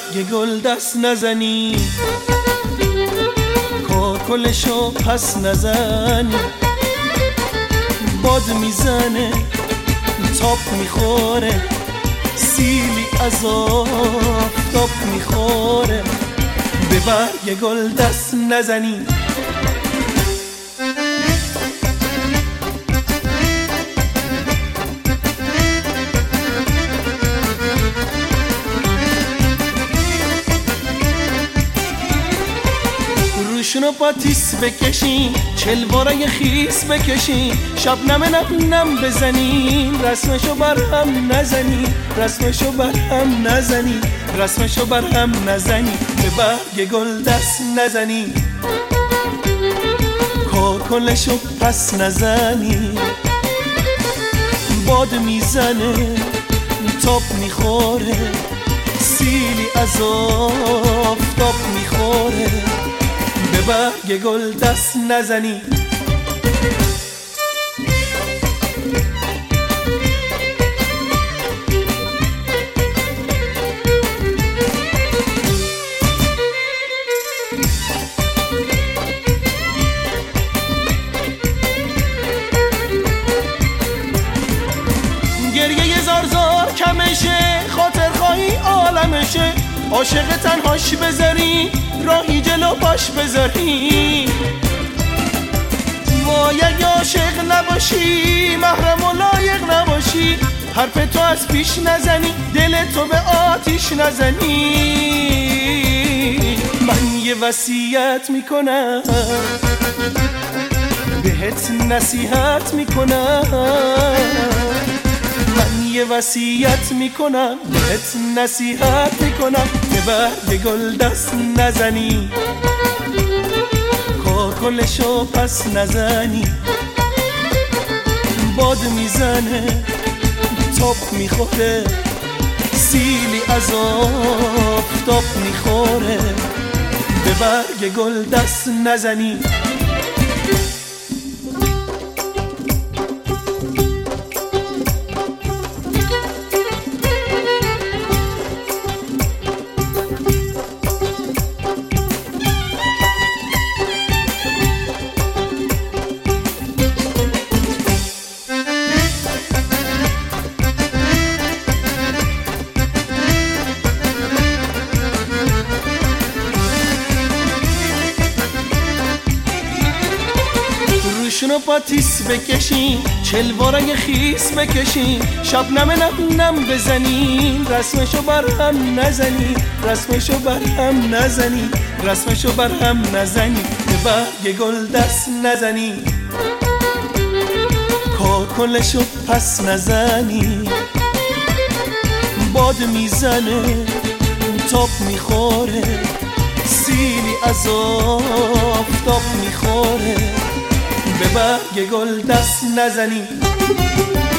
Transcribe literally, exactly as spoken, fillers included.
برگ گل دست نزنی، کاکلشو پس نزنی. باد میزنه تاب میخوره، سیلی از آفتاب میخوره. به برگ گل دست نزنی. روشونو پاتیس بکشین، چلوارای خیس بکشین، شبنم نم نم بزنین، رسمشو بر هم نزنین، رسمشو بر هم نزنین، رسمشو بر هم نزنین. به برگ گل دست نزنین، کاکلشو پس نزنین. باد میزنه تاب میخوره، سیلی از آفتاب میخوره. به برگ گل دست نزنی. گریه زار زار کمشه، خاطر خواهی عالمشه. عاشق تنهاش بذاری، راهی جلو باش بذاری. وای اگه عاشق نباشی، محرم و لایق نباشی، حرف تو از پیش نزنی، دل تو به آتیش نزنی. من یه وصیت میکنم، بهت نصیحت میکنم. من یه وصیت میکنم، بهت نصیحت میکنم. به برگ گل دست نزنی، کاکلشو پس نزنی. باد میزنه تاب میخوره، سیلی از آفتاب میخوره. به برگ گل دست نزنی. روشونو پاتیس بکشین، چلوارای خیس بکشین، شبنم نم نم بزنین، رسمشو بر هم نزنین، رسمشو بر هم نزنین، رسمشو بر هم نزنین. به برگ گل دست نزنین، کاکلشو پس نزنین. باد میزنه تاب میخوره، سیلی از آفتاب میخوره. به برگ گل دست نزنی.